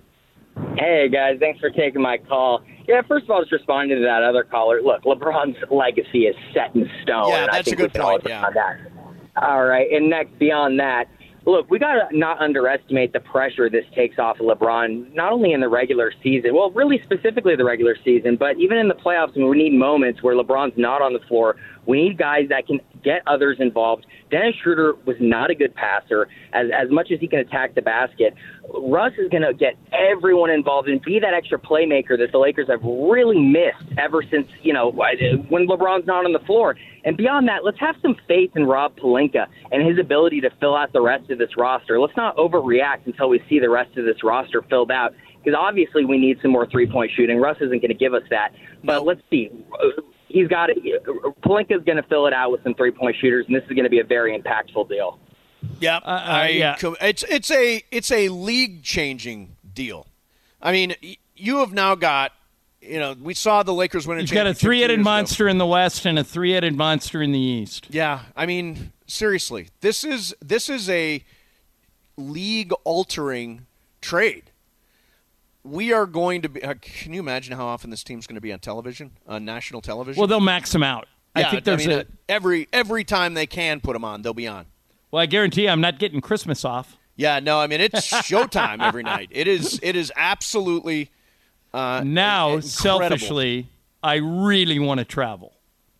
[SPEAKER 21] Hey, guys. Thanks for taking my call. Yeah, first of all, just responding to that other caller. Look, LeBron's legacy is set in stone.
[SPEAKER 1] Yeah,
[SPEAKER 21] and I
[SPEAKER 1] that's a
[SPEAKER 21] think
[SPEAKER 1] good
[SPEAKER 21] we can all
[SPEAKER 1] point,
[SPEAKER 21] agree
[SPEAKER 1] yeah.
[SPEAKER 21] on that. All right. And next, beyond that, look, we got to not underestimate the pressure this takes off of LeBron, not only in the regular season, well, really specifically the regular season, but even in the playoffs when we need moments where LeBron's not on the floor. We need guys that can get others involved. Dennis Schroeder was not a good passer. As as much as he can attack the basket, Russ is going to get everyone involved and be that extra playmaker that the Lakers have really missed ever since, you know, when LeBron's not on the floor. And beyond that, let's have some faith in Rob Pelinka and his ability to fill out the rest of this roster. Let's not overreact until we see the rest of this roster filled out, because obviously we need some more three-point shooting. Russ isn't going to give us that. But let's see. He's got it. Pelinka's going to fill it out with some three-point shooters, and this is going to be a very impactful deal.
[SPEAKER 1] Yeah,
[SPEAKER 2] uh,
[SPEAKER 1] I,
[SPEAKER 2] yeah.
[SPEAKER 1] It's it's a it's a league changing deal. I mean, y- you have now got, you know, we saw the Lakers win a
[SPEAKER 2] You've got a
[SPEAKER 1] championship two
[SPEAKER 2] three-headed
[SPEAKER 1] years ago.
[SPEAKER 2] monster in the West and a three-headed monster in the East.
[SPEAKER 1] Yeah, I mean, seriously, this is this is a league altering trade. We are going to be. Uh, can you imagine how often this team's going to be on television, on national television?
[SPEAKER 2] Well, they'll max them out.
[SPEAKER 1] yeah,
[SPEAKER 2] I think there's
[SPEAKER 1] mean,
[SPEAKER 2] a.
[SPEAKER 1] uh, every every time they can put them on, they'll be on.
[SPEAKER 2] Well, I guarantee I'm not getting Christmas off.
[SPEAKER 1] Yeah, no, I mean it's showtime every night. It is it is absolutely uh,
[SPEAKER 2] Now,
[SPEAKER 1] incredible.
[SPEAKER 2] selfishly, I really want to travel.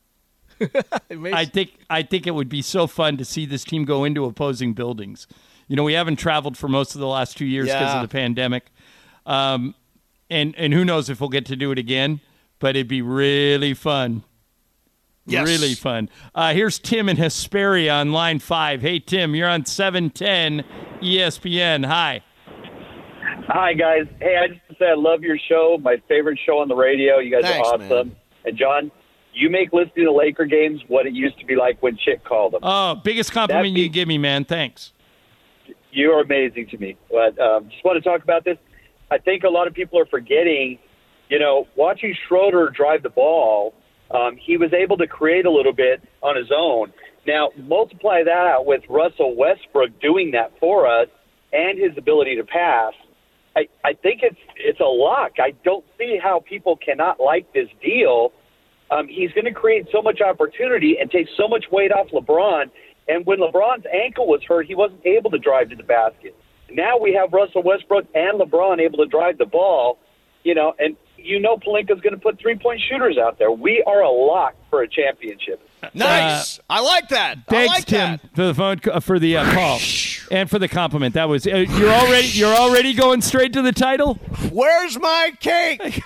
[SPEAKER 2] I think I think it would be so fun to see this team go into opposing buildings. You know, we haven't traveled for most of the last two years because
[SPEAKER 1] Yeah.
[SPEAKER 2] of the pandemic, um, and and who knows if we'll get to do it again. But it'd be really fun.
[SPEAKER 1] Yes.
[SPEAKER 2] Really fun. Uh, here's Tim in Hesperia on line five. Hey, Tim, you're on seven ten E S P N. Hi.
[SPEAKER 3] Hi, guys. Hey, I just want to say I love your show. My favorite show on the radio. You guys
[SPEAKER 1] Thanks,
[SPEAKER 3] are awesome.
[SPEAKER 1] man.
[SPEAKER 3] And, John, you make listening to Laker games what it used to be like when Chick called them.
[SPEAKER 2] Oh, biggest compliment
[SPEAKER 3] That
[SPEAKER 2] you give me, man. Thanks.
[SPEAKER 3] You are amazing to me. But um, just want to talk about this. I think a lot of people are forgetting, you know, watching Schroeder drive the ball, um, he was able to create a little bit on his own. Now, multiply that out with Russell Westbrook doing that for us and his ability to pass. I, I think it's it's a lock. I don't see how people cannot like this deal. Um, he's going to create so much opportunity and take so much weight off LeBron. And when LeBron's ankle was hurt, he wasn't able to drive to the basket. Now we have Russell Westbrook and LeBron able to drive the ball, you know, and you know Pelinka's going to put three-point shooters out there. We are a lock for a championship.
[SPEAKER 1] Nice. Uh, I like that.
[SPEAKER 2] Thanks,
[SPEAKER 1] I like
[SPEAKER 2] Tim,
[SPEAKER 1] that.
[SPEAKER 2] for the phone uh, for the uh, call and for the compliment. That was uh, you're already you're already going straight to the title.
[SPEAKER 1] Where's my cake? Where's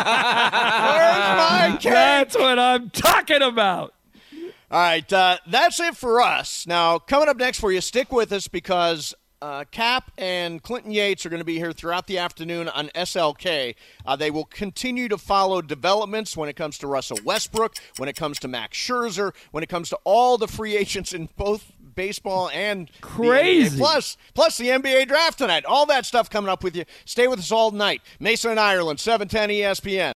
[SPEAKER 1] my cake?
[SPEAKER 2] That's what I'm talking about.
[SPEAKER 1] All right, uh, that's it for us. Now, coming up next for you, stick with us because uh, Cap and Clinton Yates are going to be here throughout the afternoon on S L K. Uh, they will continue to follow developments when it comes to Russell Westbrook, when it comes to Max Scherzer, when it comes to all the free agents in both baseball and
[SPEAKER 2] crazy.
[SPEAKER 1] The N B A. Plus, plus the N B A draft tonight. All that stuff coming up with you. Stay with us all night. Mason and Ireland, seven ten E S P N.